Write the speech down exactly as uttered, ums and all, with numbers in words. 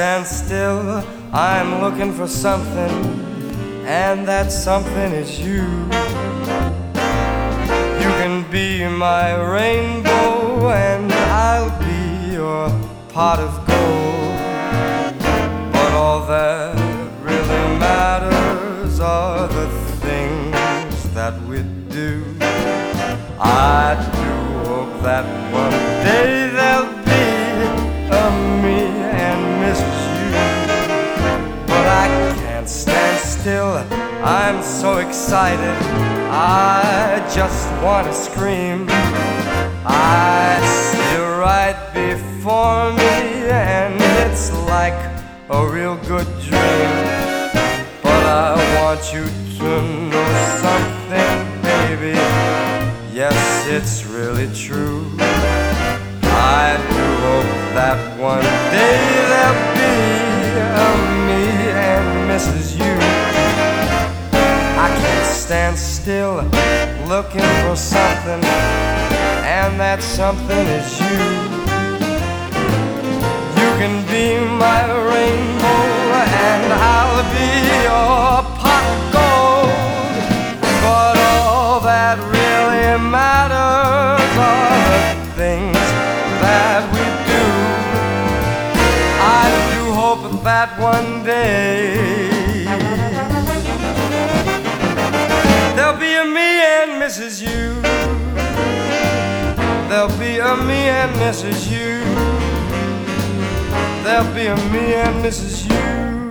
stand still, I'm looking for something, and that something is you. You can be my rainbow, and I'll be your pot of gold. But all that really matters are the things that we do. I do hope that one day there'll be a me and Missus You. But I can't stand still, I'm so excited, I just want to scream. I see you right before me, and it's like a real good dream. But I want you to know something, baby. Yes, it's really true. I do hope that one day there'll be a me and Missus You. I can't stand still looking for something, and that something is you. You can be my rainbow, and I'll be your pot of gold. But all that really matters are the things that we do. I do hope that one day there'll be a me and Missus You. There'll be a me and Missus You. There'll be a me and Missus You.